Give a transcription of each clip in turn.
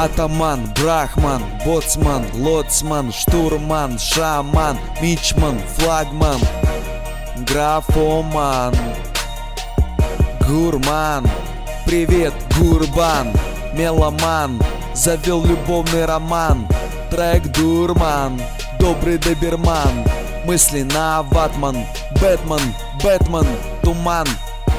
Атаман, брахман, боцман, лоцман, штурман, шаман, мичман, флагман, графоман, гурман. Привет, гурбан, меломан, завел любовный роман. Трек дурман, добрый доберман, мысли на ватман. Бэтмен, туман,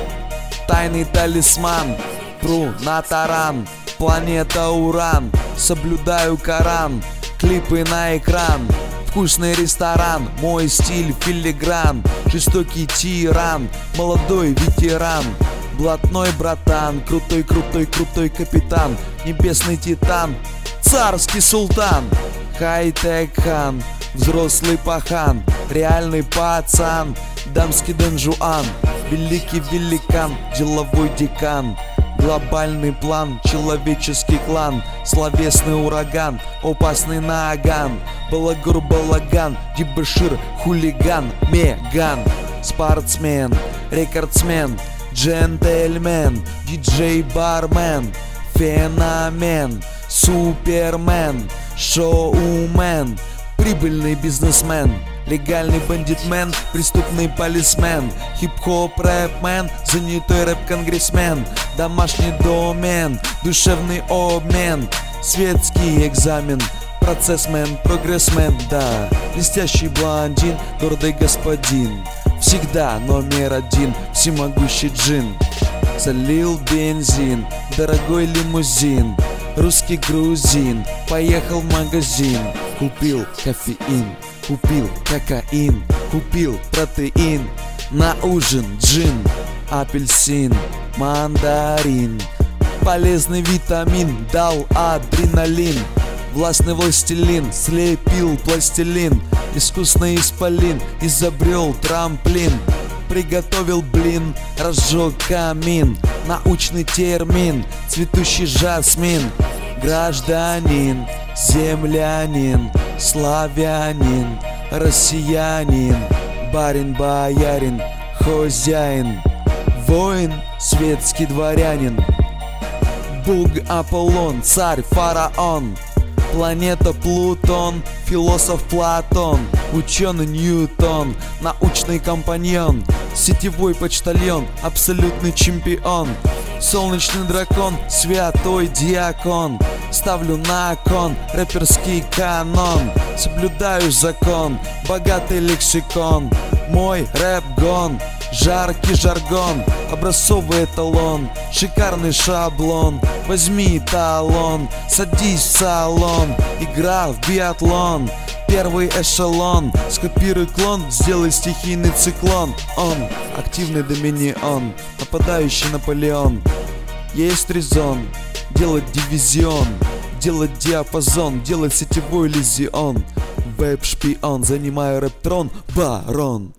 тайный талисман. Пру на таран, планета Уран. Соблюдаю Коран, клипы на экран. Вкусный ресторан, мой стиль филигран. Жестокий тиран, молодой ветеран. Блатной братан, крутой капитан. Небесный титан, царский султан. Хай-тек хан, взрослый пахан. Реальный пацан, дамский Дон Жуан. Великий великан, деловой декан. Глобальный план, человеческий клан. Словесный ураган, опасный наган. Балагур балаган, дебошир, хулиган. Меган, спортсмен, рекордсмен, джентльмен, диджей-бармен, феномен, супермен, шоумен, прибыльный бизнесмен, легальный бандитмен, преступный полисмен, хип-хоп рэпмен, занятой рэп-конгрессмен, домашний домен, душевный обмен, светский экзамен, процессмен, прогрессмен, да, блестящий блондин, гордый господин, всегда номер один, всемогущий джин. Залил бензин, дорогой лимузин, русский грузин, поехал в магазин. Купил кофеин, купил кокаин, купил протеин. На ужин джин, апельсин, мандарин. Полезный витамин дал адреналин. Властный властелин слепил пластилин. Искусный исполин изобрел трамплин. Приготовил блин, разжег камин. Научный термин, цветущий жасмин. Гражданин, землянин, славянин, россиянин, барин, боярин, хозяин, воин, светский дворянин. Бог Аполлон, царь фараон, планета Плутон, философ Платон, ученый Ньютон, научный компаньон, сетевой почтальон, абсолютный чемпион, солнечный дракон, святой диакон. Ставлю на кон рэперский канон, соблюдаю закон, богатый лексикон. Мой рэп-гон, жаркий жаргон, образцовый эталон, шикарный шаблон. Возьми талон, садись в салон, игра в биатлон. Первый эшелон, скопируй клон, сделай стихийный циклон. Он, активный доминион, нападающий Наполеон. Есть резон, делать дивизион, делать диапазон, делать сетевой лизион. Веб-шпион, занимаю рэп-трон, барон.